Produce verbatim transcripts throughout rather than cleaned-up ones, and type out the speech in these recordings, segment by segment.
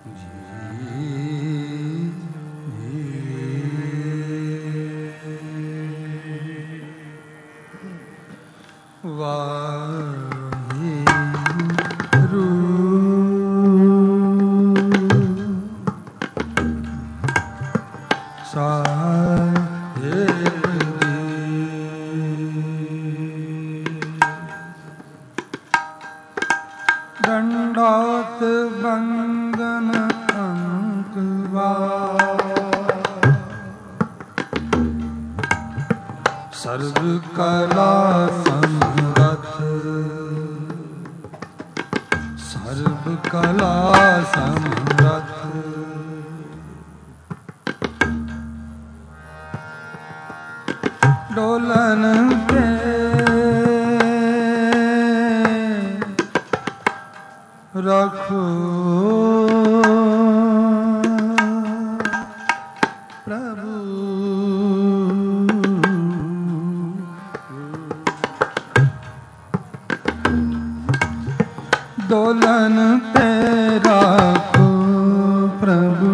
दंडौत बंदन अंकवा सर्व कला समरथ सर्व कला समरथ डोलन पे रखो प्रभु दोलन पे रखो प्रभु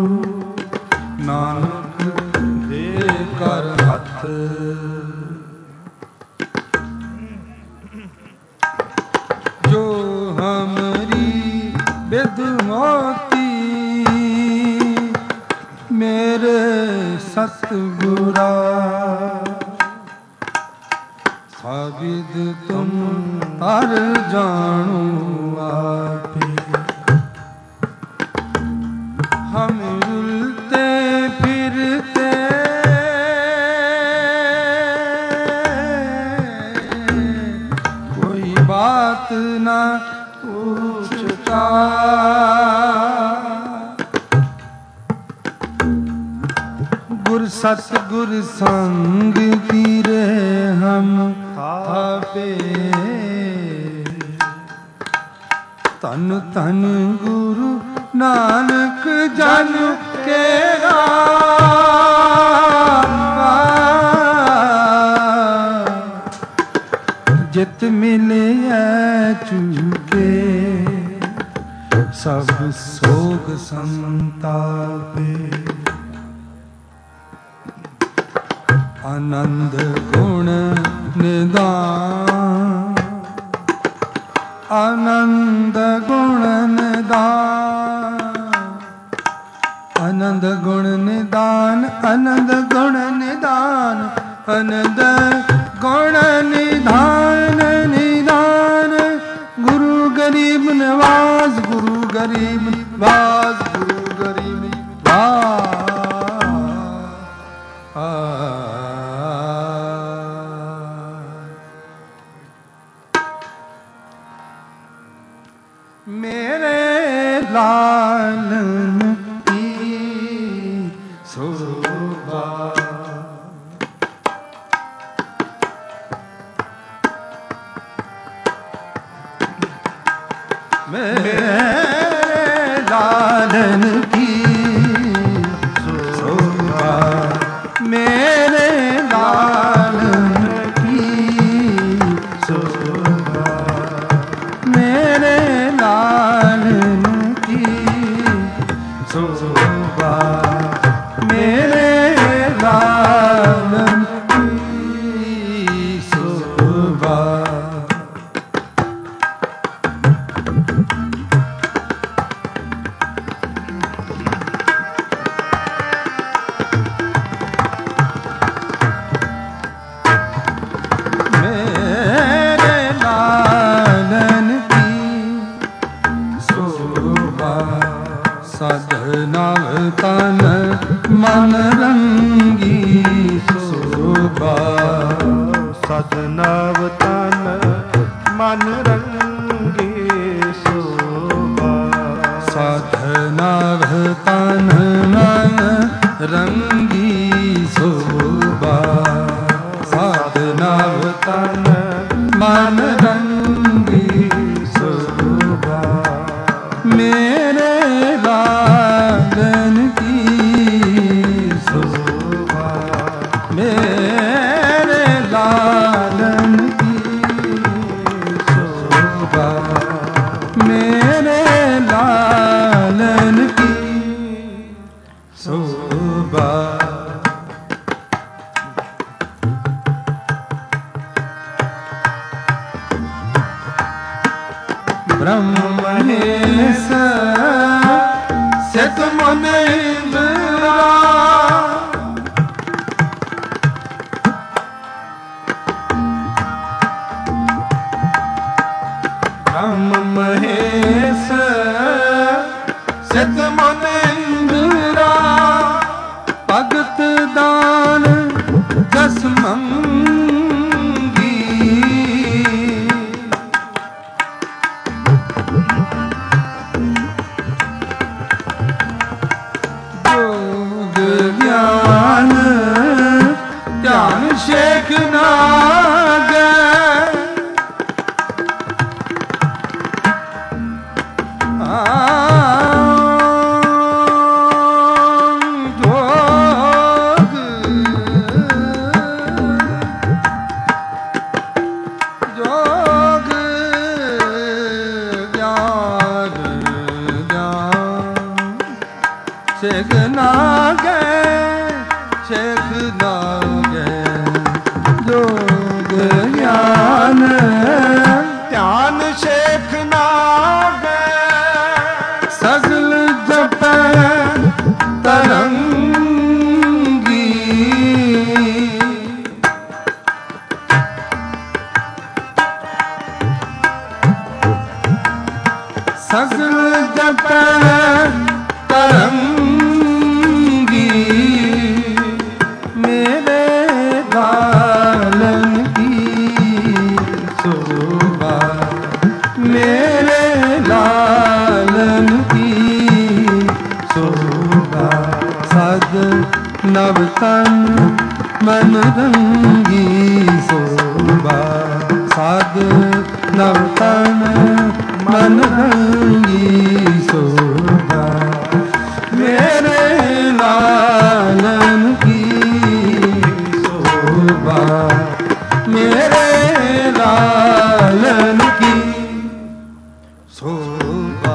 नानक दे कर हथ जो हमरी विधमोती मेरे सतगुरा साबिद तुम हर जानू आपे हम उलते फिरते कोई बात ना पूछता गुर सतगुर संग कीरे हम थापे तन तन गुरु नानक जन केरा जित मिले चुके सब सोग संतापे आनंद गुण निदान आनंद गुण निदान आनंद गुण निदान आनंद गुण निदान आनंद गुण निधान निदान गुरु गरीब नवाज गुरु गरीब नवाज गुरु गरीब नवाज मेरे लालन की शोभा मेरे लालन की शोभा मेरे लालन की शोभा मेरे लालन की शोभा मेरे लालन की शोभा तन मन रंगी शोभा सदनव तन मन रंगी शोभा सदनव तन मन रंगी शोभा सदनव तन मन रंगी शोभा मेरे लालन मेरे लालन की शोभा ਸਿਤ ਮਨ ਇੰਦਰਾ ਬ੍ਰਹਮ ਮਹੇਸ਼ ਸਿਤ ਮਨ ਇੰਦਰਾ ਭਗਤ ਦਾਨ ਜਸ ਮੰਗੀ ਜੋਗ ਗਿਆਨ ਧਿਆਨ ਸ਼ੇਖ ਨਾਗੈ ਸ਼ੇਖ ਨਾਗੈ ਸ਼ੇਖ ਨਾਗੈ ਜੋਗ ਗਿਆਨ ਧਿਆਨ ਸ਼ੇਖ ਨਾਗੈ ਸਗਲ ਜਪੈ ਤਰੰਗੀ ਸਗਲ ਜਪੈ ਤਰੰਗੀ ਨਵ ਤਨ ਮਨ ਰੰਗੀ ਸੋਭਾ ਸਾਧ ਨਵ ਤਨ ਮਨ ਰੰਗੀ ਸੋਭਾ ਮੇਰੇ ਲਾਲਨ ਕੀ ਸੋਭਾ ਮੇਰੇ ਲਾਲਨ ਕੀ ਸੋਭਾ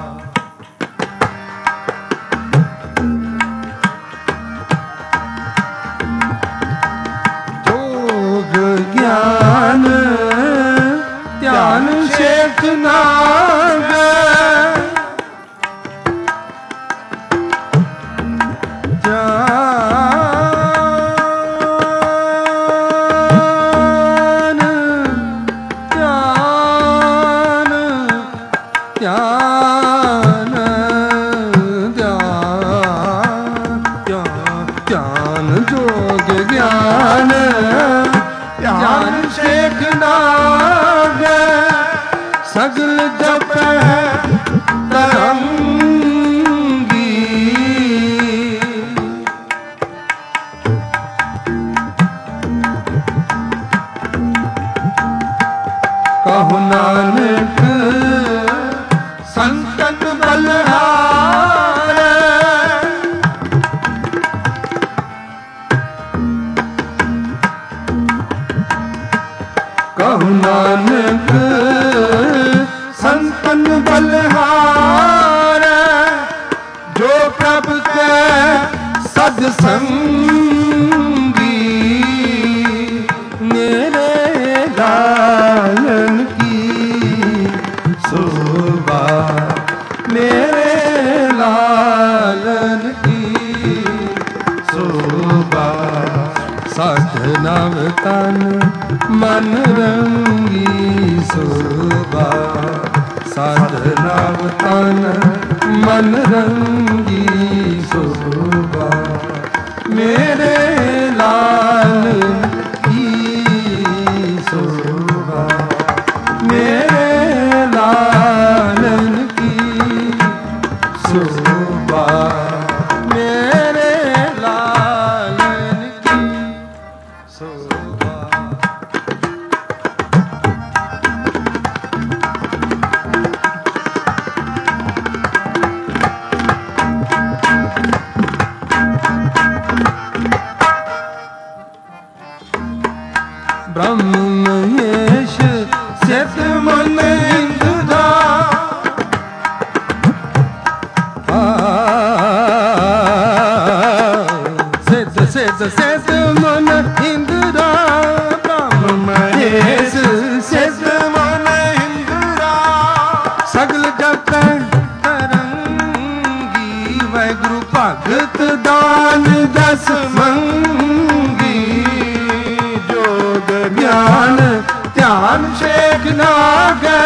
ਗਿਆਨ ਧਿਆਨ ਸ਼ੇਖ ਨਾਗੈ ਧਿਆਨ ਧਿਆਨ ਧਿਆਨ ਧਿਆਨ ਧਿਆਨ ਜੋਗ ਗਿਆਨ ਧਿਆਨ ਸ਼ੇਖ ਨਾਗੈ ਸਗਲ ਜਪੈ ਤਰੰਗੀ ਕਹੁ ਨਾਨਕ ਸੰਤਨ ਬਲਹਾਰੈ ਕਹੁ ਨਾਨਕ ਸੰਤਨ ਬਲਹਾਰੈ ਜੋ ਪ੍ਰਭ ਕੈ ਸਦ ਸੰਗੀ ਮੇਰੇ ਲਾਲਨ ਕੀ ਸੋਭਾ ਮੇਰੇ ਲਾਲਨ ਕੀ ਸੋਭਾ ਸਾਧ ਨਵ ਤਨ ਮਨ ਰੰਗੀ ਸੋਭਾ ਸਾਧ ਨਵ ਤਨ ਮਨ ਰੰਗੀ ਸੋਭਾ ਮੇਰੇ ਲਾਲਨ ਕੀ ਸੋਭਾ ਮੇਰੇ ਲਾਲਨ ਕੀ ਸੋਭਾ ਮੇਰੇ ਲਾਲਨ ਕੀ ਸੋਭਾ ਬ੍ਰਹਮ ਮਹੇਸ਼ ਸਿਤ ਮਨ ਇੰਦਰਾ मंगी, जोग ज्ञान ध्यान शेख नागे,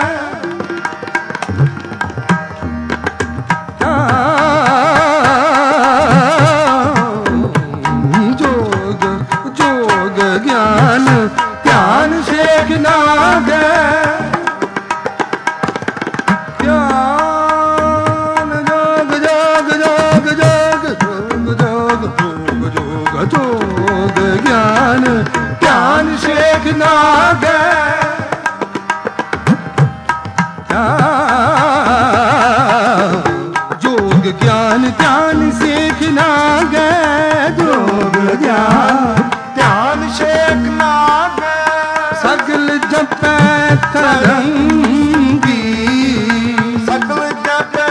जोग जोग ज्ञान ध्यान शेख नागे, ज्ञान जोग जोग जोग जोग जोग जोग जोग जोग ज्ञान ध्यान शेख नागे, जोग ज्ञान ध्यान शेख नागे, जोग ज्ञान ध्यान शेख नागे, सगल जपै तरंगी, सगल जपै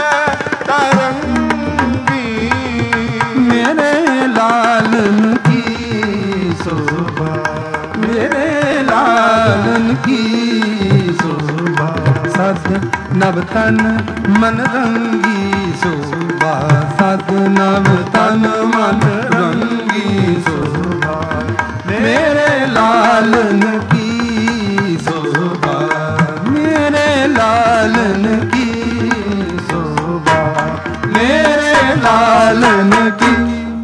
तरंगी, मेरे लालन की शोभा, मेरे लालन की शोभा, सद नव तन मन रंगी शोभा, सद नव तन मन रंगी शोभा, मेरे लालन की शोभा, मेरे लालन की शोभा, मेरे लालन की।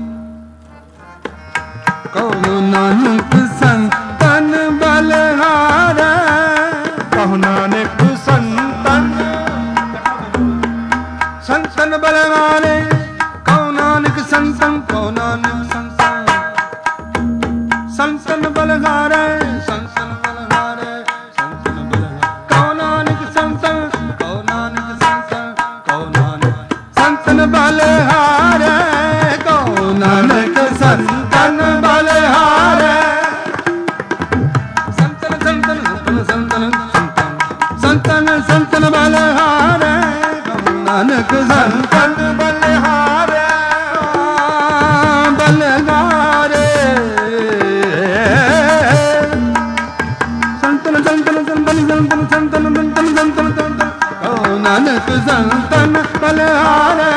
कहो नानक संतन बलहारा, कहो नानक संतन संतन बलहारे, कहो नानक संतन, कहो नानक संतन संतन बलहारे, संतन बलहारे, संतन बलहारे, कहो नानक संतन, कहो नानक संतन, कहो नानक संतन बलहारे, कहो नानक संतन बलहारे, संतन संतन संतन संतन संतन संतन बलहारे, नानक संतन बलहारे, बलहारे, संतन संतन संतन संतन संतन संतन संतन संतन, ओ नानक संतन बलहारे,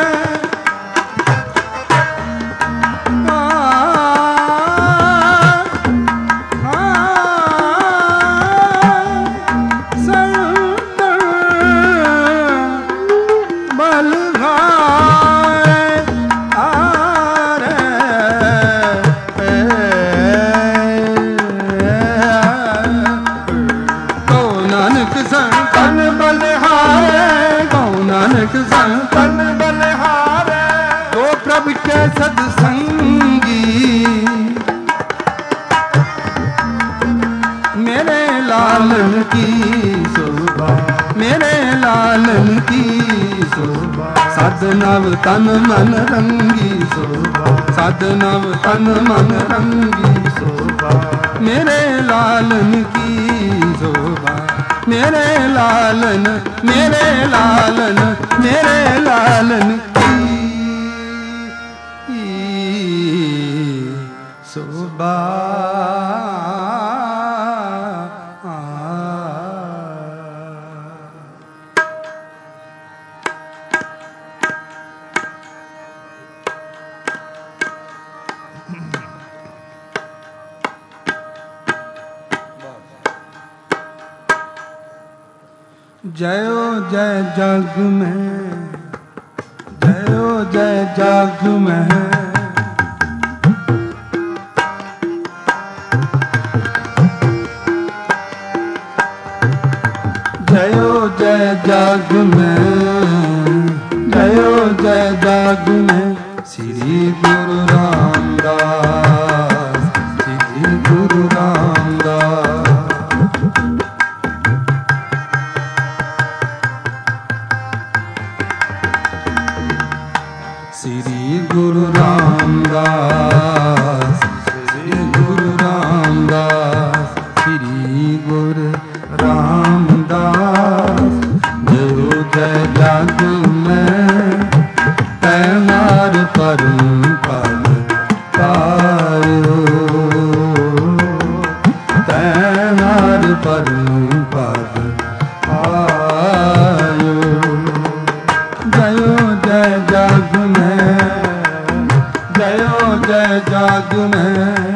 संतन बलहारे, दो प्रभु के सत्संगी, मेरे लालन की शोभा, मेरे लालन की शोभा, सद नव तन मन रंगी शोभा, सद नव तन मन रंगी शोभा, मेरे लालन की शोभा, मेरे लालन, मेरे लालन, मेरे लालन की शोभा। जयो जय जग में, जयो जय जग में, जयो जय जग में, जयो जय जग में, श्री गुरु रामदास, श्री गुरु रामदास, श्री गुरु रामदास, श्री गुरु रामदास, श्री गुरु रामदास, जयो जय जग में, तैनार परम पद पायो, तैनार परम पद पायो, जयो जय जग में, जयो जय जाग में।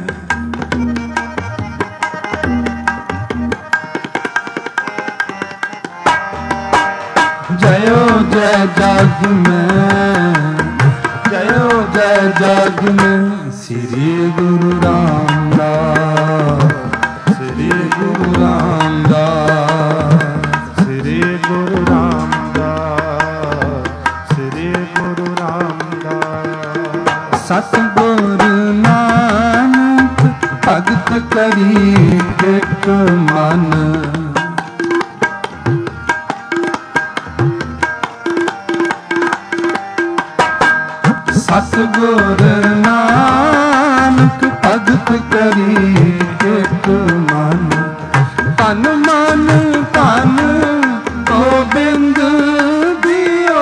जयो जय जाग में, जयो जय जाग में। श्री गुरु रामदास, श्री गुरु रामदास, श्री गुरु रामदास, श्री गुरु रामदास। सतगुरु नानक भगत करी एक मन। सतगुरु नानक भगत करी एक मन। तन मन तन गोबिंद दियो।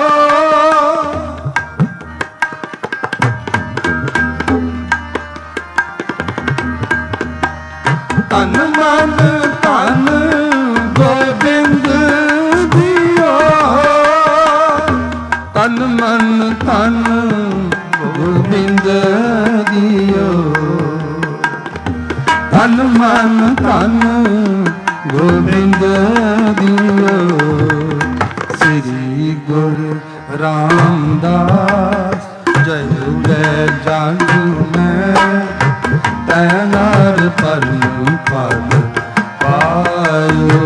तन मन तन गोबिंद दियो। तन मन तन गोबिंद दियो। तन मन तन गोबिंद दियो। श्री गुरु रामदास जय जय जाग में। तैनार परम पद पायो।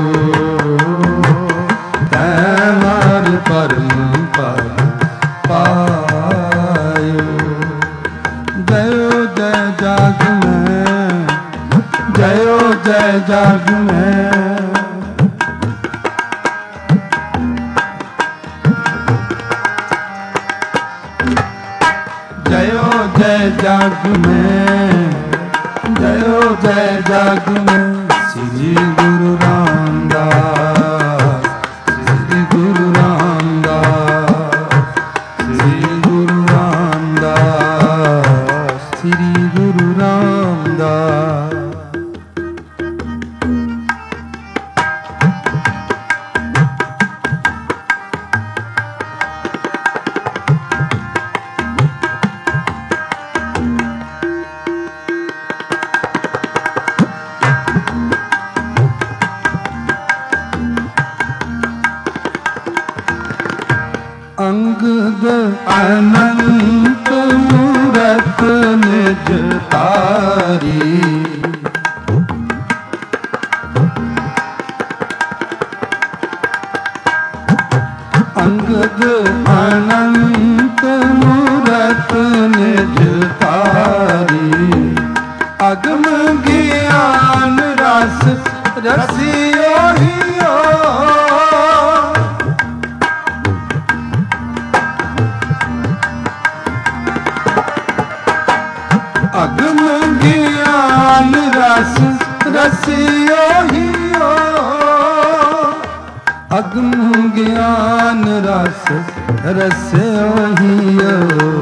तैनार परम पद पायो। जयो जय जाग में, जयो जय जाग में। जयो जय जाग में, जयो जय जाग में। श्री गुरु रामदास, श्री गुरु रामदास, श्री गुरु रामदास, श्री गुरु रामदास। अंगद अनंत मूरत निज तारी। अंगद अनंत मूरत निज तारी। अगम ज्ञान रस रसियो हियो। अगम ज्ञान रस रसियो हियो। अगम ज्ञान रस रसियो हियो।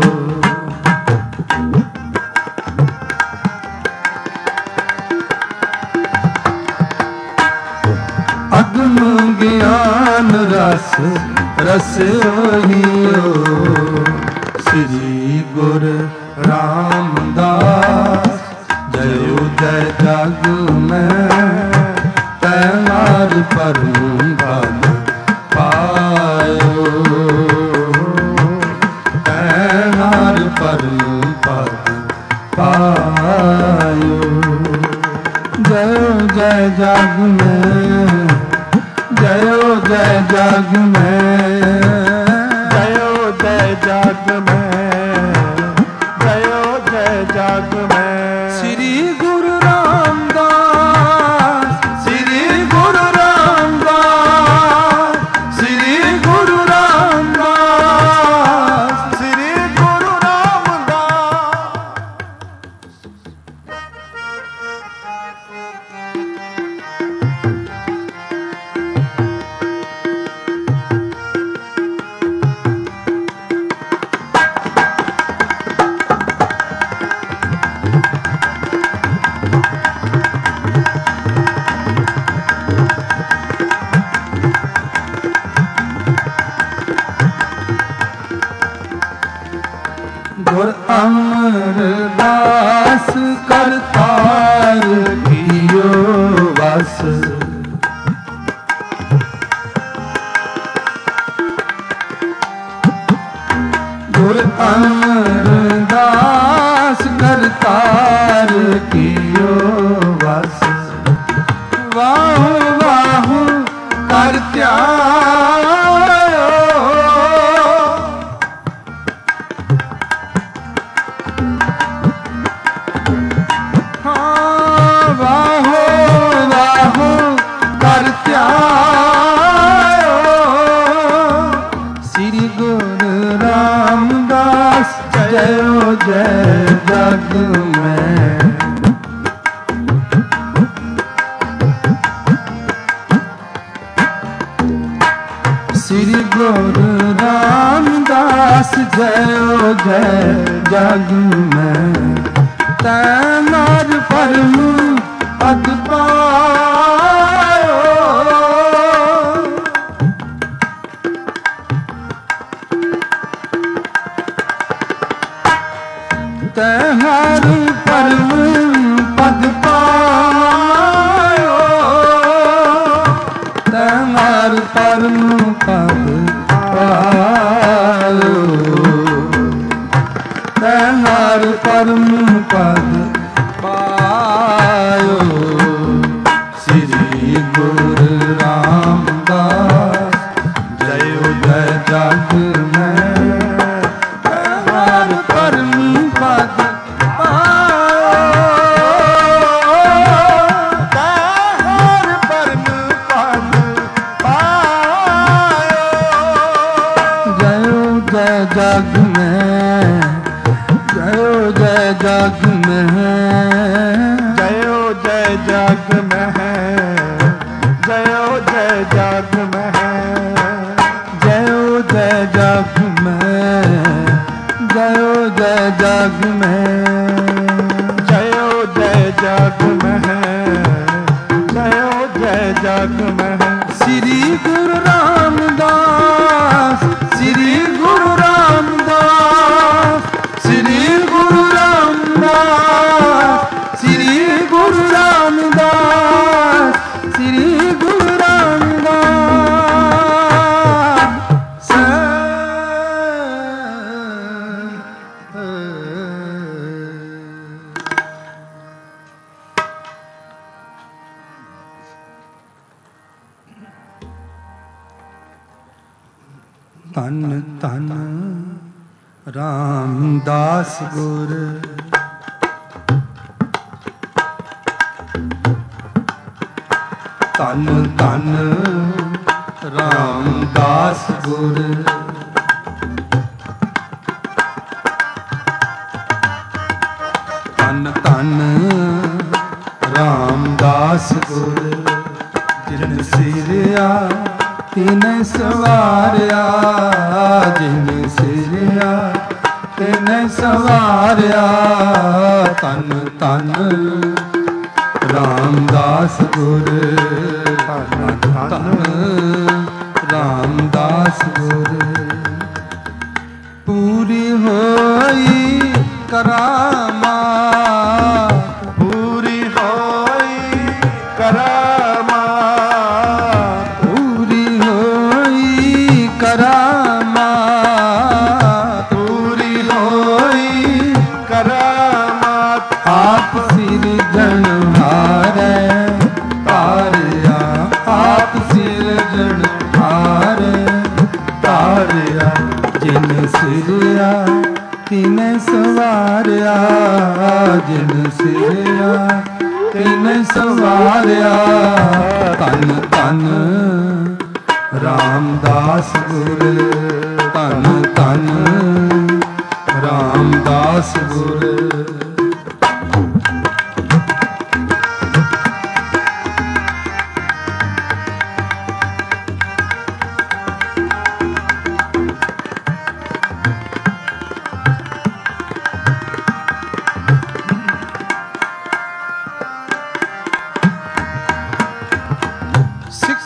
अगम ज्ञान रस रसियो हियो। श्री गुरु रामदास जयो जय जग में। तैनार परम पद पायो। तैनार परम पद पायो। जयो जय जग में, जयो जय जग में। जयो जय जग में, जयो जय जग में। श्री गुरु रामदास, श्री गुरु रामदास, श्री गुरु रामदास, श्री गुरु रामदास। ਗੁਰ ਅਮਰਦਾਸ ਕਰਤਾਰ ਕੀਓ ਵਸ। ਗੁਰ ਅਮਰਦਾਸ ਕਰਤਾਰ ਕੀਓ ਵਸ। ਵਾਹੁ ਵਾਹੁ ਕਰ ਧਿਆਇਓ, ਹਾਂ ਵਾਹੁ ਵਾਹੁ ਕਰ ਧਿਆਇਓ। ਸ੍ਰੀ ਗੁਰੂ ਰਾਮਦਾਸ ਜਯੋ ਜੈ ਜਗ ਮੈਂ। ਸ੍ਰੀ ਗੁਰੂ ਰਾਮਦਾਸ ਜਯੋ ਜੈ ਜਗ ਮੈਂ। ਤੈ ਨਾਰ ਪਰਮ ਪਦ ਪਾਇਓ, ਤੈ ਹਰ ਪਰਮ ਪਦ ਪਾਇਓ। ਤੈ ਹਰ ਪਰਮ ਪਦ ਪਾਇਓ, ਤੈ ਹਰ ਪਰਮ ਪਦ ਪਾਇਓ। ਸ੍ਰੀ ਗੁਰੂ ਰਾਮਦਾਸ ਜਯੋ ਜੈ ਜਗ ਮੈਂ। ਤੈ ਹਰ ਪਰਮ ਪਦ ਜਗ ਮੈਂ। ਜਯੋ ਜੈ ਜਗ ਮੈਂ। ਜਯੋ ਜੈ ਜਗ ਮਹਿ, ਜਯੋ ਜੈ ਜਗ ਮਹਿ। ਜਯੋ ਜੈ ਜਗ ਮੈਂ। ਜਯੋ ਜੈ ਜਗ ਮੈਂ। ਜਯੋ ਜੈ ਜਗ ਮਹਿ, ਜਯੋ ਜੈ ਜਗ ਮਹਿ। ਸ੍ਰੀ ਗੁਰੂ ਰਾਮਦਾਸ, ਸ੍ਰੀ ਗੁਰੂ ਰਾਮਦਾਸ, ਸ੍ਰੀ ਗੁਰੂ ਰਾਮਦਾਸ, ਸ੍ਰੀ ਗੁਰੂ ਰਾਮਦਾਸ, ਸ੍ਰੀ ਗੁਰੂ ਰਾਮਦਾਸ। ਧੰਨ ਧੰਨ ਰਾਮਦਾਸ ਗੁਰ। ਧੰਨ ਧੰਨ ਰਾਮਦਾਸ ਗੁਰ। ਧੰਨ ਧੰਨ ਰਾਮਦਾਸ ਗੁਰ। ਜਿਨ ਸਿਰਿਆ ਤਿਨ ਸਵਾਰਿਆ, ਜਿਨ ਸਿਰਿਆ ਤਿਨ ਸਵਾਰਿਆ। ਧੰਨ ਧੰਨ ਰਾਮਦਾਸ ਗੁਰ। ਧੰਨ ਧੰਨ ਰਾਮਦਾਸ ਗੁਰ। ਪੂਰੀ ਹੋਈ ਕਰਾਮਾਤ, ਪੂਰੀ ਹੋਈ ਕਰਾਮਾਤ, ਪੂਰੀ ਹੋਈ ਕਰਾਮਾਤ, ਪੂਰੀ ਹੋਈ ਕਰਾਮਾਤ। ਆਪ ਸਿਰਜਣਹਾਰੈ ਤਾਰਿਆ, ਆਪ ਸਿਰਜਣਹਾਰੈ ਤਾਰਿਆ। ਜਿਨ ਸਿਰਿਆ ਤਿਨ ਸਵਾਰਿਆ, ਜਿਨ ਸਿਰਿਆ ਤਿਨ ਸਵਾਰਿਆ। ਧੰਨ ਧੰਨ ਰਾਮਦਾਸ ਗੁਰ। ਧੰਨ ਧੰਨ ਰਾਮਦਾਸ ਗੁਰ।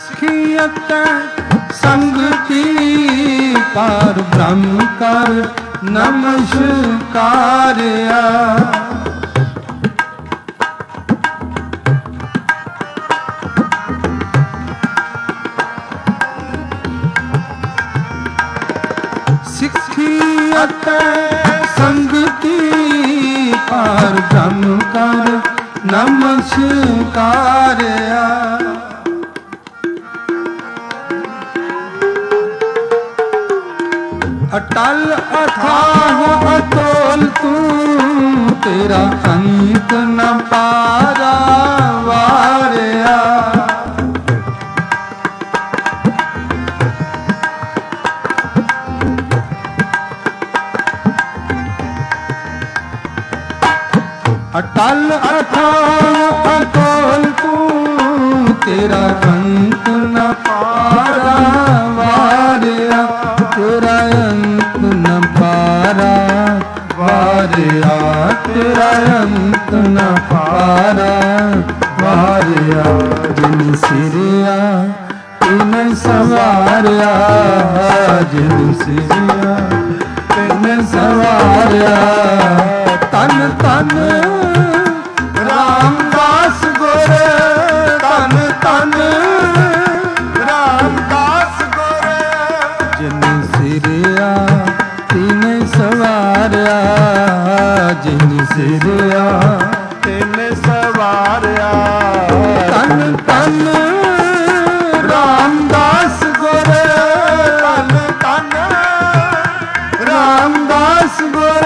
ਸਿੱਖਿਅਤ ਸੰਗਤੀ ਪਰ ਬ੍ਰਹਮ ਕਰ ਨਮਸਕਾਰਿਆ। ਸਿੱਖੀ ਅਤੇ ਸੰਗਤੀ ਪਾਰ ਬ੍ਰਹਮ ਕਰ ਨਮਸਕਾਰਿਆ। ਅਟਲ ਅਥਾਹ ਅਤੋਲ ਤੂੰ ਤੇਰਾ ਅੰਤ ਨ ਪਾਰਾ ਵਾਰਿਆ। ਅਟਲ ਅਥਾਹ ਅਤੋਲ ਤੂੰ ਤੇਰਾ ਅੰਤ ਨ ਪਾਰਾ ਵਾਰਿਆ। ਤੇਰਾ ਅੰਤ ਨ ਪਾਰਾ ਵਾਰਿਆ। ਤੇਰਾ ਅੰਤ ਨ ਪਾਰਾ ਵਾਰਿਆ। ਜਿਨ ਸਿਰਿਆ ਤਿਨ ਸਵਾਰਿਆ। ਜਿਨ ਸਿਰਿਆ ਤਿਨ ਸਵਾਰਿਆ। ਤਨ ਤਨ ਰਾਮਦਾਸ ਗੁਰ। ਤਨ ਤਨ ਰਾਮਦਾਸ ਗੁਰ। ਜਿਨ ਸਿਰਿਆ ਤਿਨ ਸਵਾਰਿਆ। ਜਿਨ ਸਿਰਿਆ ਤਿਨ ਸਵਾਰਿਆ। ਤਨ ਤਨ ਰਾਮਦਾਸ ਗੁਰ। ਤਨ ਤਨ ਰਾਮਦਾਸ ਗੁਰ।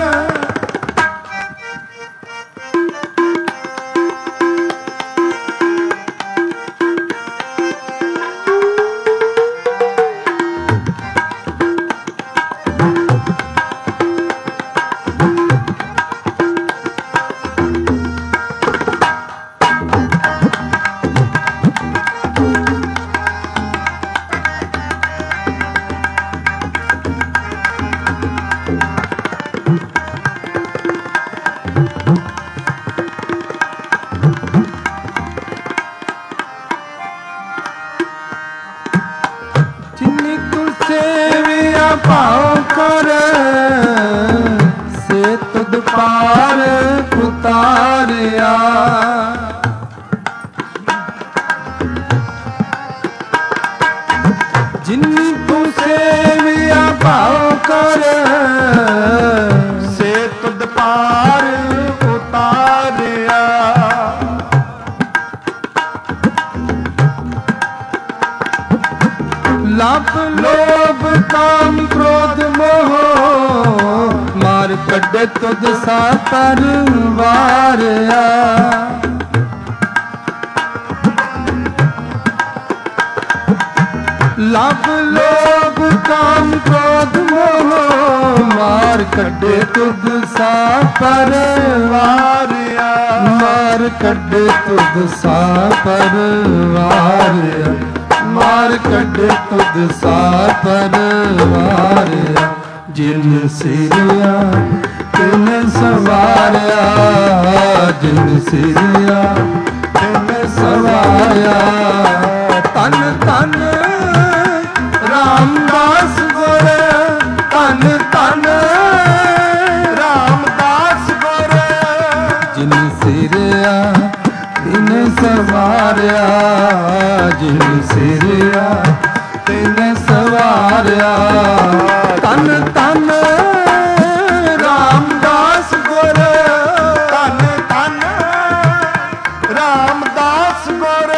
ਭਾਉ ਕਰ ਸੇ ਤੁਧ ਪਾਰ ਉਤਾਰਿਆ। ਜਿਨੀ ਤੂੰ ਸੇਵਿਆ ਭਾਉ ਕਰ ਸੇ ਤੁਧ ਪਾਰ ਉਤਾਰਿਆ। ਲੱਭ ਲੋਭ ਕਾਮ ਕ੍ਰੋਧ ਮੋਹ ਮਾਰ ਕੱਢੇ ਤੁਧ ਸਾਤਰ ਵਾਰਿਆ। ਲੱਭ ਲੋਭ ਕਾਮ ਕ੍ਰੋਧ ਮੋਹ ਮਾਰ ਕੱਢੇ ਤੁਧ ਸਾਤਰ ਵਾਰਿਆ। ਮਾਰ ਕੱਢੇ ਤੁਧ ਸਾਤਰ ਵਾਰਿਆ। ਮਾਰ ਕੱਢੇ ਤੁਧ ਸਾਤਰ ਵਾਰਿਆ। ਜਿਨ ਸਿਰਿਆ ਤਿਨ ਸਵਾਰਿਆ। ਜਿਨ ਸਿਰਿਆ ਤਿਨ ਸਵਾਰਿਆ। ਤਨ ਤਨ ਰਾਮਦਾਸ ਗੁਰ। ਤਨ ਤਨ ਰਾਮਦਾਸ ਗੁਰ। ਜਿਨ ਸਿਰਿਆ ਤਿਨ ਸਵਾਰਿਆ। ਜਿਨ ਸਿਰਿਆ ਤਿਨ ਸਵਾਰਿਆ। ਤਨ ਤਨ ਰਾਮਦਾਸ ਗੁਰ। ਤਨ ਤਨ ਰਾਮਦਾਸ ਗੁਰ।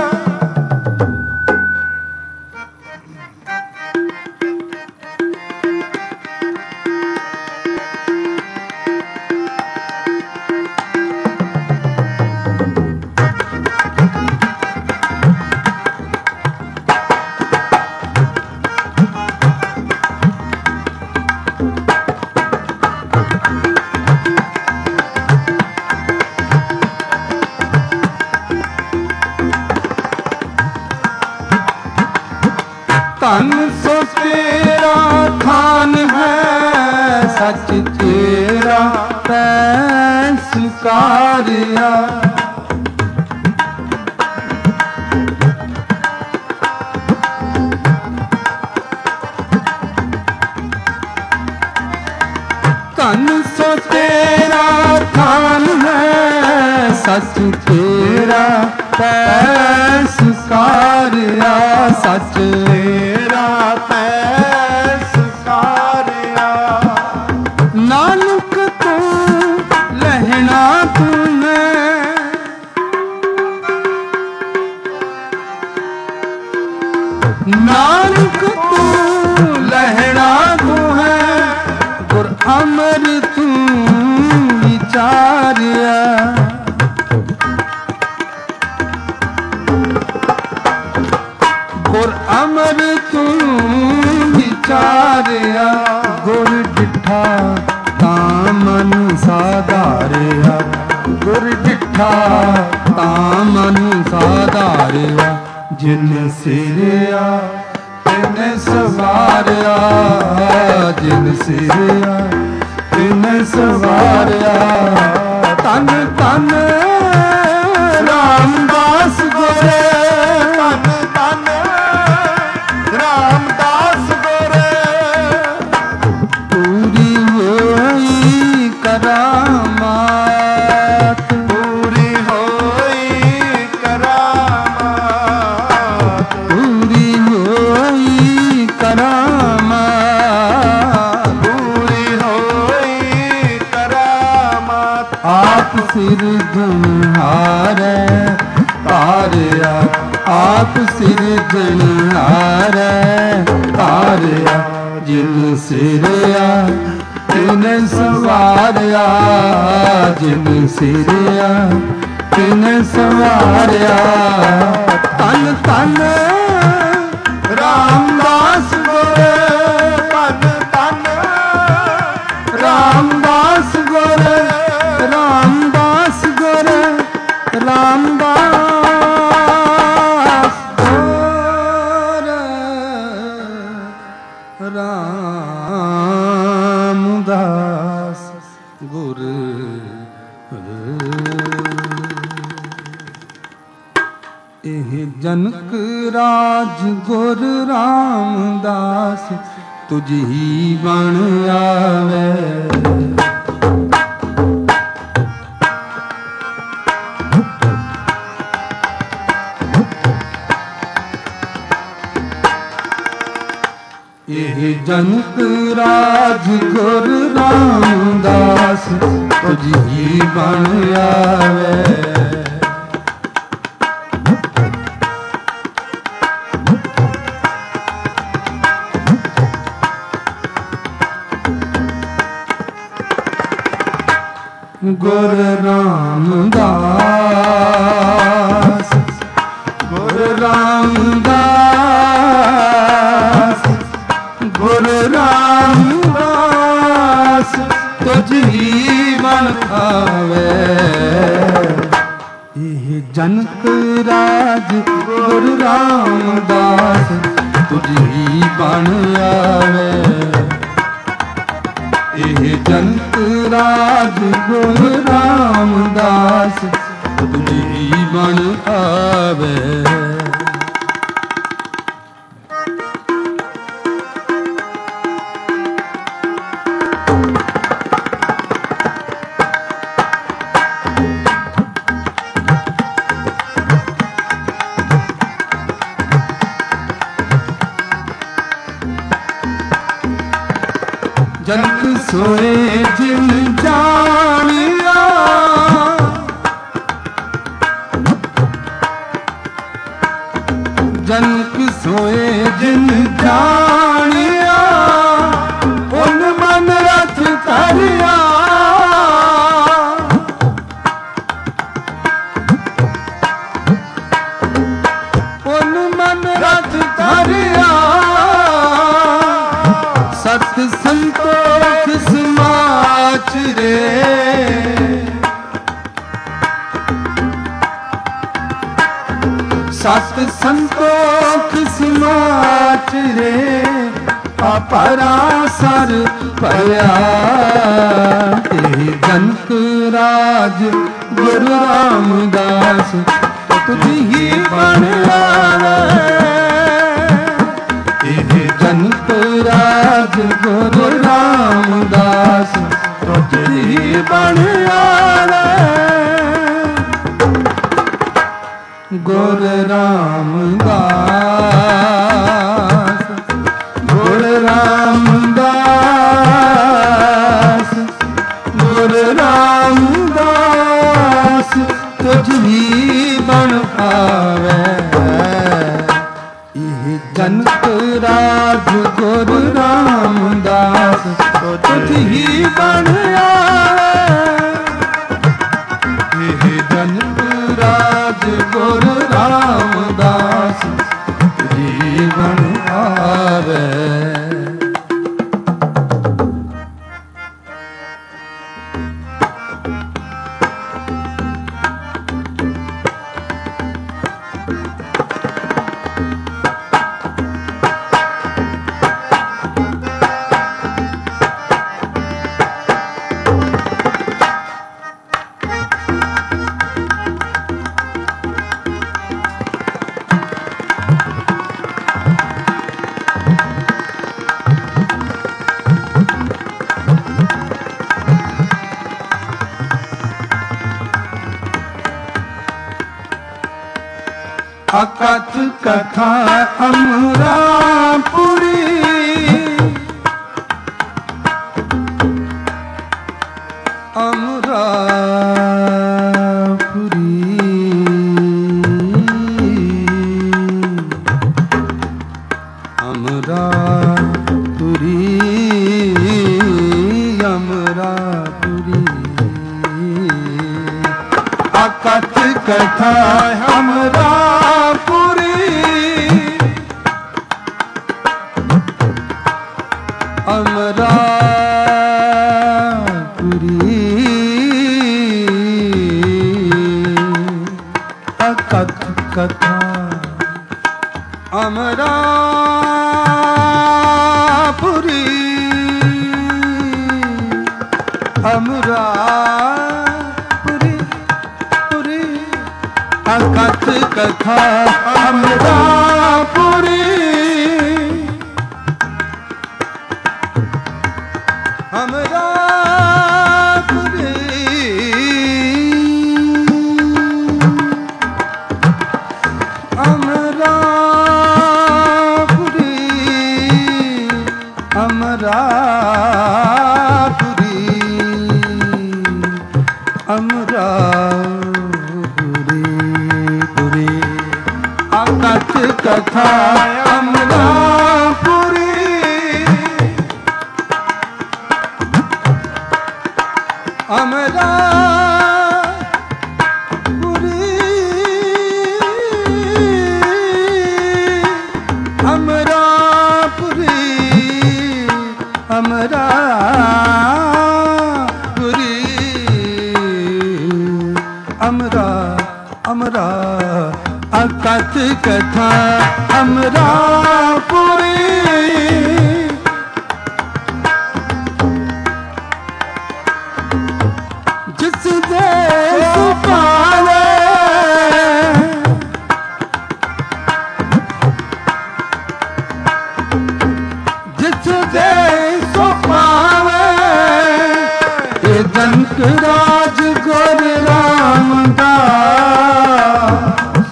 ਧਨ ਸੋ ਤੇਰਾ ਖਾਨ ਹੈ ਸੱਚ ਤੇਰਾ ਤੈਂ ਸੁਕਾਰਿਆ। ਧਨ ਸੋ ਤੇਰਾ ਥਾਨ ਹੈ, ਸੱਚ ਤੇਰਾ ਪੈਸਕਾਰਿਆ, ਸੱਚ ਤੇਰਾ ਪੈਸਕਾਰਿਆ। ਨਾਨਕ ਤੂੰ ਲਹਿਣਾ ਤੂੰ ਹੈ, ਨਾਨਕ ਤੂੰ ਲਹਿਣਾ ਤੂੰ ਹੈ, ਗੁਰ ਅਮਰ ਤੂੰ ਵਿਚਾਰਿਆ। ਗੁਰ ਅਮਰ ਤੂੰ ਵਿਚਾਰਿਆ, ਗੁਰ ਡਿਠਾ ਤਾਂ ਮਨ ਸਾਧਾਰਿਆ, ਗੁਰ ਡਿਠਾ ਤਾਂ ਮਨ ਸਾਧਾਰਿਆ। ਜਿਨ ਸਿਰਿਆ ਤਿਨ ਸਵਾਰਿਆ, ਜਿਨ ਸਿਰਿਆ ਤਿਨ ਸਵਾਰਿਆ। ਤਨ ਤਨ ਰਾਮਦਾਸ ਗੁਰੇ, ਧੰਨ ਧੰਨ ਰਾਮਦਾਸ ਗੁਰੇ। ਪੂਰੀ ਹੋਈ ਕਰਾਮਾਤ, ਪੂਰੀ ਹੋਈ ਕਰਾਮਾਤ, ਪੂਰੀ ਹੋਈ ਕਰਾਮਾਤ, ਪੂਰੀ ਹੋਈ ਕਰਾਮਾਤ। ਆਪ ਸਿਰਜਣਹਾਰੈ ਤਾਰਿਆ, ਆਪ ਸਿਰਜਣਹਾਰੈ ਤਾਰਿਆ। ਜਿਨ ਸਿਰਿਆ ਤਿਨ ਸਵਾਰਿਆ, ਜਿਨ ਸਿਰਿਆ ਤਿਨ ਸਵਾਰਿਆ। ਤਨ ਤਨ ਰਾਮਦਾਸ ਗੁਰੇ, ਧੰਨ ਧੰਨ ਰਾਮਦਾਸ ਗੁਰੇ, ਰਾਮਦਾਸ ਗੁਰੇ, ਰਾਮਦਾਸ ਗੁਰੇ, ਰਾਮਦਾਸ ਗੁਰ। ਇਹ ਜਨਕ ਰਾਜ ਗੁਰ ਰਾਮਦਾਸ ਤੁਝ ਹੀ ਬਣ ਆਵੇ। ਇਹ ਜਨਕ ਰਾਜ ਗੁਰ ਰਾਮਦਾਸ ਤੁਝ ਹੀ ਬਣ ਆਵੇ। ਗੁਰ ਰਾਮਦਾਸ, ਗੁਰ ਰਾਮਦਾਸ, ਗੁਰ ਰਾਮਦਾਸ ਤੁਝ ਹੀ ਬਣ ਆਵੇ। ਇਹ ਜਨਕ ਰਾਜ ਗੁਰ ਰਾਮਦਾਸ ਤੁਝ ਹੀ ਬਣ ਆਵੇ। ਇਹ ਜਨਕ ਰਾਜ ਗੁਰ ਰਾਮਦਾਸ ਤੁਝ ਹੀ ਬਣ ਆਵੇ। ਜਨਕ ਸੋਏ ਜਿਨ ਜਾਣਿਆ, ਜਨਕ ਸੋਏ ਜਿਨ ਜਾਣਿਆ, ਉਨ ਮਨ ਰਥ ਧਰਿਆ। ਉਨ ਮਨ ਰਥ ਧਰਿਆ, ਸਤ ਸੰਤੋਖ ਸਮਾਚਰੇ। ਸਤ ਸੰਤੋਖ ਸਮਾਚਰੇ, ਅਪਰਾਸਰ ਭਇਆ। ਇਹ ਜਨਕ ਰਾਜ ਗੁਰ ਰਾਮਦਾਸ ਤੁਝ ਹੀ ਬਣ ਆਵੇ। ਇਹ ਜਨਕ ਰਾਜ ਗੁਰ ਰਾਮਦਾਸ ਤੁਝ ਹੀ ਬਣ ਆਵੇ। ਗੁਰ ਰਾਮਦਾਸ ਗੁਰ ਰਾਮਦਾਸ ਗੁਰ ਰਾਮਦਾਸ ਤੁਝ ਹੀ ਬਣ ਆਵੇ। ਇਹ ਜਨਕ ਰਾਜ ਗੁਰ ਰਾਮਦਾਸ ਤੁਝ ਹੀ ਬਣ ਆਵੇ। ਇਹ ਜਨਕ ਰਾਜ ਗੁਰ ਰਾਮਦਾਸ ਜੀਵਨ ਆਵੇ। ਅਕਥ ਕਥਾ ਅਮਰਾਪੁਰੀ ਅਮਰਾਪੁਰੀ ਅਮਰਾਪੁਰੀ ਅਮਰਾਪੁਰੀ ਅਕਥ ਕਥਾ ਅਮਰਾ ਅਮਰਾਪੁਰੀ ਅਕਥ ਕਥਾ ਅਮਰਾਪੁਰੀ ਅਮਰਾਪੁਰੀ ਪੁਰੀ ਅਕਥ ਕਥਾ ਅਮਰਾਪੁਰੀ ਅਮਰਾਪੁਰੀ ਅਮਰਾਪੁਰੀ ਅਮਰਾਪੁਰੀ ਅਮਰਾਪੁਰੀ ਪੁਰੀ ਅਕਥ ਕਥਾ ਅਮਰਾਪੁਰੀ ਅਮਰਾਪੁਰੀ ਅਮਰਾਪੁਰੀ ਅਮਰਾਪੁਰੀ ਅਮਰਾ ਅਮਰਾ ਅਕਥ ਕਥਾ ਅਮਰਾਪੁਰੀ ਜਿਸ ਦੇ ਸੁਪਾਲੇ ਜਿਸ ਦੇ ਸੁਪਾਲੇ ਇਹ ਜਨਕ ਰਾਜ ਗੁਰ ਰਾਮਦਾਸ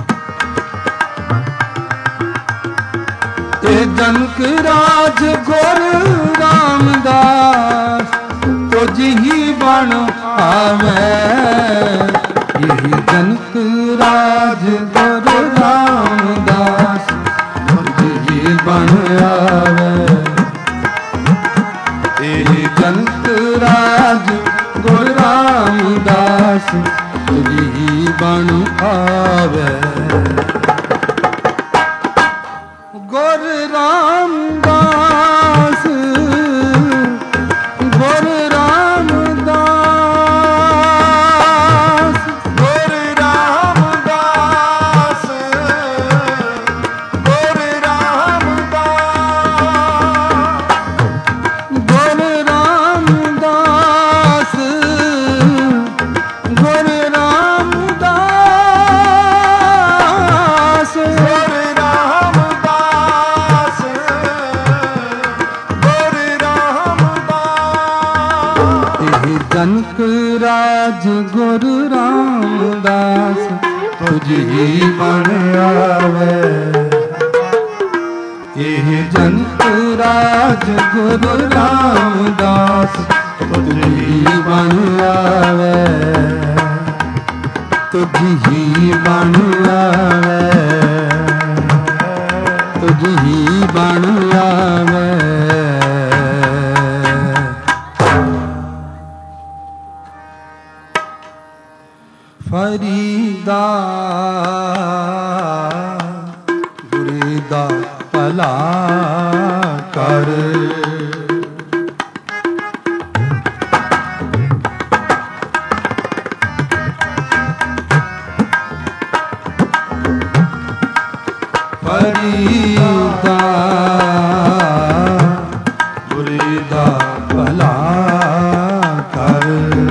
ਇਹ ਜਨਕ ਰਾਜ ਗੁਰ ਰਾਮਦਾਸ ਤੁਝ ਹੀ ਬਣ ਆਵੇ। ਇਹ ਜਨਕ ਰਾਜ ਗੁਰ ਰਾਮਦਾਸ ਤੁਝ ਹੀ ਬਣ ਆਵੇ। ਇਹ ਜਨਕ ਰਾਜ ਗੁਰ ਰਾਮਦਾਸ ਤੁਝ ਹੀ ਬਣ ਆਵੇ। ਗੁਰ ਰਾਮਦਾਸ ਗੁਰ ਰਾਮਦਾਸ ਗੁਰ ਰਾਮਦਾਸ ਗੁਰ ਰਾਮਦਾਸ ਗੁਰ ਰਾਮਦਾਸ ਗੁਰ ਰਾਮਦਾਸ ਜਨਕ ਰਾਜ ਗੁਰੂ ਰਾਮਦਾਸ ਤੁਝੀ ਬਣ ਆਵੇ। ਇਹ ਜਨਕ ਰਾਜ ਗੁਰੂ ਰਾਮਦਾਸ ਤੁਝੀ ਬਣ ਆਵੇ, ਤੁਝੀ ਬਣ ਆਵੇ, ਤੁਝੀ ਬਣ ਆਵੇ। ਫਰੀਦਾ ਗੁਰੇ ਦਾ ਭਲਾ ਕਰ, ਫਰੀਦਾ ਗੁਰੇ ਦਾ ਭਲਾ ਕਰ।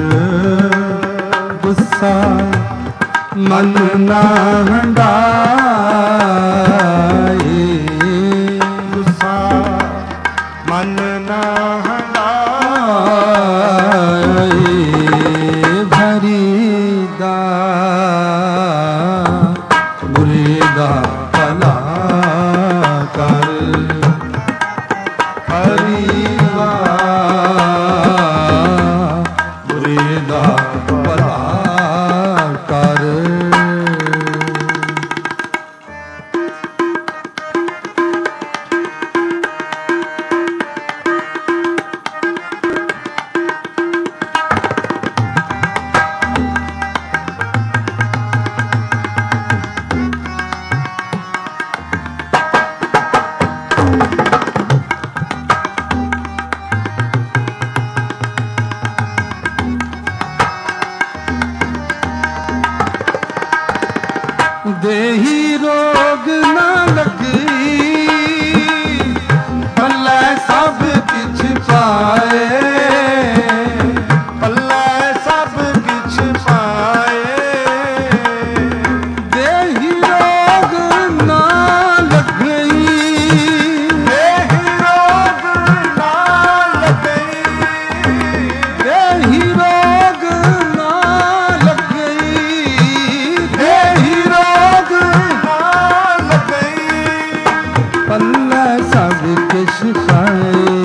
ਗੁੱਸਾ ਮਨ ਨਾ ਹੰਡਾਏ, ਗੁੱਸਾ ਮਨ ਨਾ ਹੰਡਾਏ। ਫਰੀਦਾ ਗੁਰੇ ਦਾ ਭਲਾ ਕਰ, ਫਰੀਦਾ ਗੁਰੇ ਦਾ ਭਲਾ ਕਰ। ਦੇਹੀ ਰੋਗ ਨਾ ਲੱਗੀ, ਪੱਲੇ ਸਭ ਕਿਛ ਪਾਏ, ਪੱਲੇ ਸਭ ਕਿਛ ਪਾਏ। ਦੇਹੀ ਰੋਗ ਨਾ ਲੱਗੀ, ਦੇਹੀ ਰੋਗ ਨਾ ਲੱਗੀ, ਦੇਹੀ ਰੋਗ ਨਾ ਲੱਗੀ, ਦੇਹੀ ਰੋਗ ਨਾ ਲੱਗੀ। ਪੱਲੇ ਸਭ ਕਿਛ ਪਾਏ,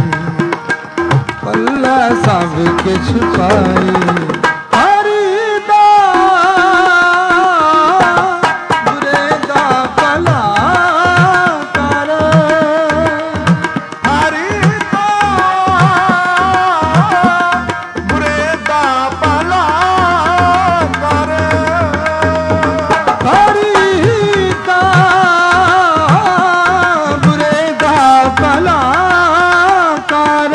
ਪੱਲੇ ਸਭ ਕਿਛ ਪਾਏ। ਫਰੀਦਾ ਗੁਰੇ ਦਾ ਭਲਾ ਕਰ, ਫਰੀਦਾ ਗੁਰੇ ਦਾ ਭਲਾ ਕਰ। ਫਰੀਦਾ ਗੁਰੇ ਦਾ ਭਲਾ ਕਰ।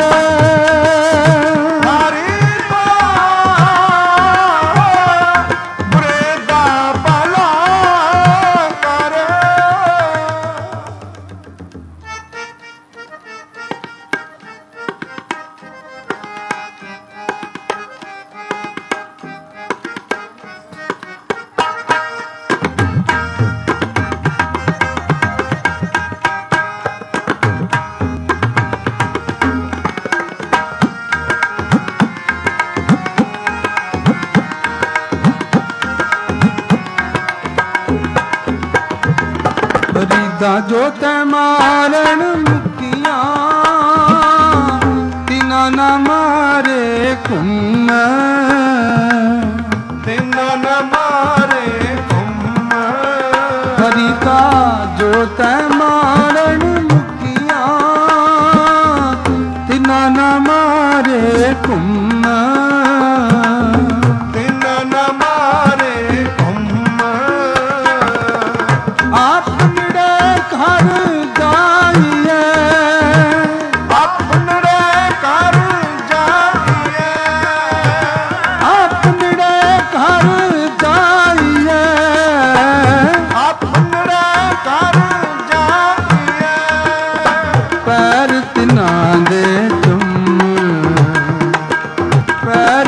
ਫਰੀਦਾ ਗੁਰੇ ਦਾ ਭਲਾ ਕਰ। ਫਰੀਦਾ ਜੋ ਤੈ ਮਾਰਨ ਮੁਕੀਆਂ, ਤਿਨਾ ਨਾ ਮਾਰੇ ਘੁੰਮ, ਤਿੰਨ ਨ ਮਾਰੇ ਘੁੰਮ। ਫਰੀਦਾ ਜੋ ਤੈ ਮਾਰਨ ਮੁਕੀਆਂ, ਤਿਨਾ ਨਾ ਮਾਰੇ ਘੁੰਮ। ਤਿੰਨ ਨ ਮਾਰੇ ਘੁੰਮ। ਆਪਣੇ ਘਰ ਜਾਈਏ, ਆਪਣੇ ਘਰ ਜਾਈਏ, ਆਪਣੇ ਘਰ ਜਾਈਏ, ਆਪਣੇ ਘਰ ਜਾਈਏ। ਪੈਰ ਤਿਨਾਂ ਦੇ ਚੁੰਮ, ਪੈਰ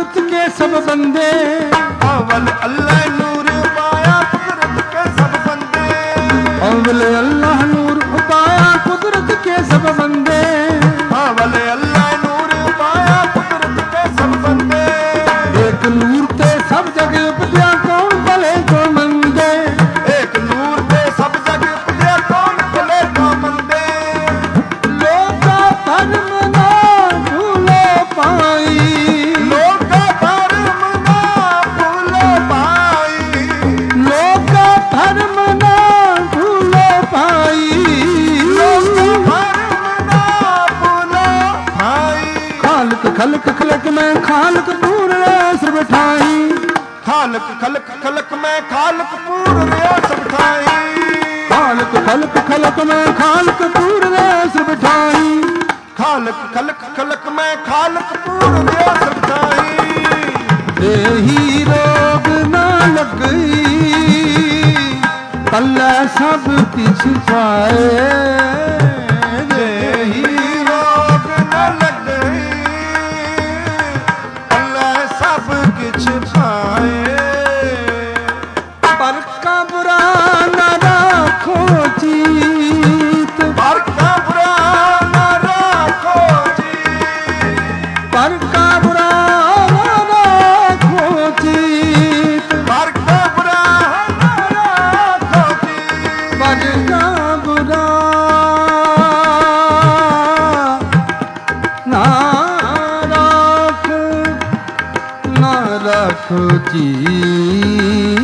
कुदरत के सब बंदे अवल अल्लाह नूर पाया कुदरत के सब बंदे अवल अल्लाह नूर पाया कुदरत के सब बंदे अवल अल्लाह नूर पाया कुदरत के सब बंदे एक नूर ते सब जग उपजया कौन भले को मंदे एक नूर ते सब जग उपजया कौन भले को मंदे लोका धर्म ना भूलो पाई लोका धर्म ना भूलो पाई लोका धर्म ना भूलो पाई लोका धर्म ना भूलो पाई खालक खलक खलक में खालक पूर्ण असर बिठाई खालक खलक खलक में खालक पूर्ण असर बिठाई खालक खलक खलक में खालक पूर्ण असर बिठाई खालक खलक खलक में खालक पूर्ण असर बिठाई देही रोग ना लगई तल्ला सब किछ पाए देही रोग न लगई अल्लाह सब किछ पाए पर का बुरा न राखो चीत पर का बुरा न राखो जी पर का बुरा न राखो चीत पर का बुरा न राखो जी पर का बुरा ना राख ना राखो चीत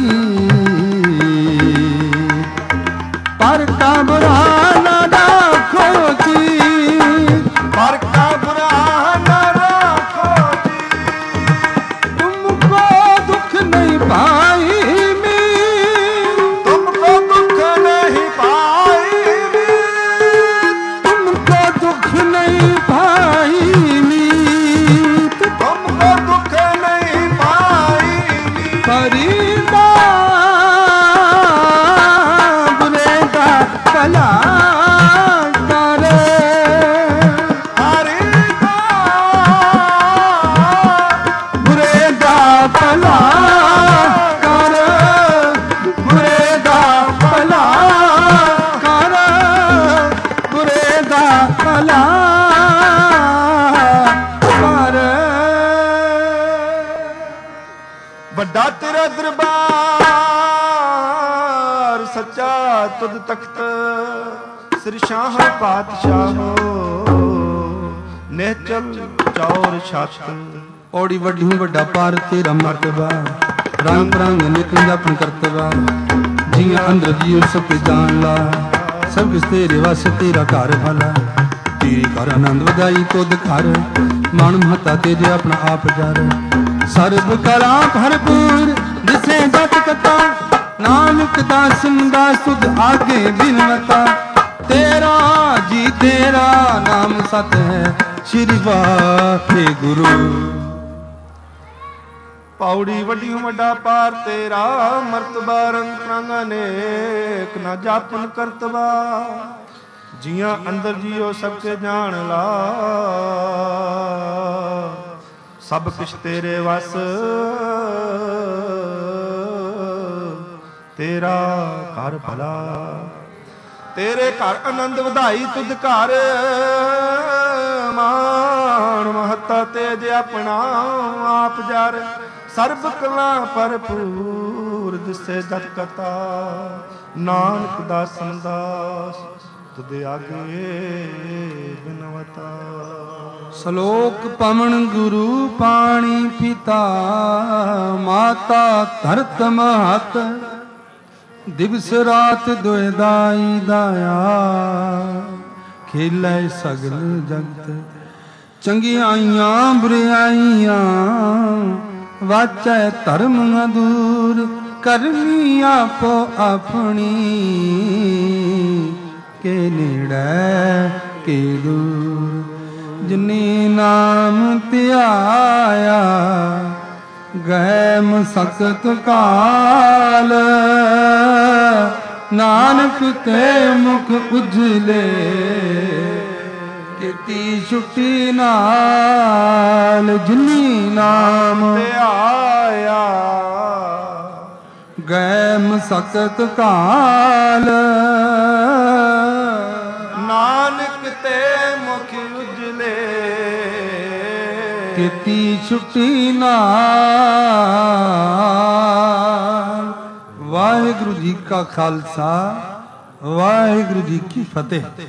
पर का बुरा ना राखो चीत पर का बुरा न राखो जी तुमको दुख नहीं पाई मीत तुमको दुख नहीं पाई तुमको दुख नहीं पाई मीत तुमको दुख नहीं पाई फरीदा बुरे का कला करे हरि बुरे का भला कर बुरे का भला कर बुरे का भला कर ਵੱਡਾ ਤੇਰਾ ਦਰਬਾਰ ਸੱਚਾ ਤੁਧ ਤਖਤ ਸ੍ਰੀ ਸ਼ਾਹ ਪਾਤਸ਼ਾਹੋ ਨਿਹਚਲ ਚੌਰ ਛਤ ਔੜੀ ਵੱਡੀ ਹੂੰ ਵੱਡਾ ਪਾਰ ਤੇਰਾ ਮਰਤਬਾ ਰੰਗ ਰੰਗ ਨਿਤ ਜਪਨ ਕਰਤਵਾ ਜੀਆਂ ਅੰਦਰ ਜੀਉ ਸਭ ਜਾਣ ਲਾ ਸਭ ਕਿਸ ਤੇਰੇ ਵਸ ਤੇਰਾ ਘਰ ਭਲਾ ਤੇਰੇ ਘਰ ਆਨੰਦ ਵਧਾਈ ਤੁਧ ਘਰ ਮਨ ਮਹਤਾ ਤੇਰੇ ਆਪਣਾ ਆਪ ਜਰ ਸਰਬ ਕਲਾ ਭਰਪੂਰ ਜਿਸੇ ਜਤ ਕਤਾ ਨਾਨਕ ਦਾਸਨ ਦਾ ਸੁਧ ਆਗੇ ਬਿਨਵਤਾ ਤੇਰਾ ਜੀ ਤੇਰਾ ਨਾਮ ਸਤ ਹੈ ਸ਼੍ਰੀ ਵਾਹਿਗੁਰੂ ਪੌੜੀ ਵੱਡੀ ਵੱਡਾ ਪਾਰ ਤੇਰਾ ਮਰਤਬਾ ਰੰਗ ਪ੍ਰਾਂਗਾ ਨੇਕ ਨਾ ਜਾਪਨ ਕਰਤਵਾ ਜੀਆਂ ਅੰਦਰ ਜੀਓ ਸਭ ਕੇ ਜਾਣ ਲਾ ਸਭ ਕੁਛ ਤੇਰੇ ਵਸ ਤੇਰਾ ਘਰ ਭਲਾ ਤੇਰੇ ਘਰ ਆਨੰਦ ਵਧਾਈ ਤੁਧ ਘਰ ਮਾਣ ਮਹੱਤਾ ਤੇਜ ਆਪਣਾ ਆਪ ਜਰ ਸਰਬ ਕਲਾ ਭਰਪੂਰ ਦਿਸੇ ਜਤ ਕਤਾ ਨਾਨਕ ਦਾਸਨ ਦਾਸ ਤੁਧ ਆਗੇ ਬਿਨਵਤਾ ਸ਼ਲੋਕ ਪਵਨ ਗੁਰੂ ਪਾਣੀ ਪਿਤਾ ਮਾਤਾ ਧਰਤ ਮਹਤ ਦਿਵਸ ਰਾਤ ਦੁਇ ਦਾਈ ਦਾਇਆ ਖੇਲੇ ਸਗਲ ਜਗਤ ਚੰਗਿਆਈਆਂ ਬੁਰਿਆਈਆਂ ਵਾਚੈ ਧਰਮ ਅਦੂਰ ਕਰਮੀ ਆਪੋ ਆਪਣੀ ਕੇ ਨੇੜੇ ਕੇ ਦੂਰ ਜਿਨੇ ਨਾਮ ਧਿਆਇਆ ਗਏ ਮਸਕਤ ਕਾਲ ਨਾਨਕ ਤੇ ਮੁਖ ਉਜਲੇ ਕੀਤੀ ਛੁੱਟੀ ਨਾਲ ਜਿਨੀ ਨਾਮ ਧਿਆਇਆ ਗਏ ਮਸਕਤ ਕਾਲ ਨਾਨਕ ਤੇ ਮੁਖ ਉਜਲੇ ਕੀਤੀ ਛੁੱਟੀ ਨਾਲ। ਵਾਹਿਗੁਰੂ ਜੀ ਕਾ ਖਾਲਸਾ ਵਾਹਿਗੁਰੂ ਜੀ ਕੀ ਫਤਿਹ।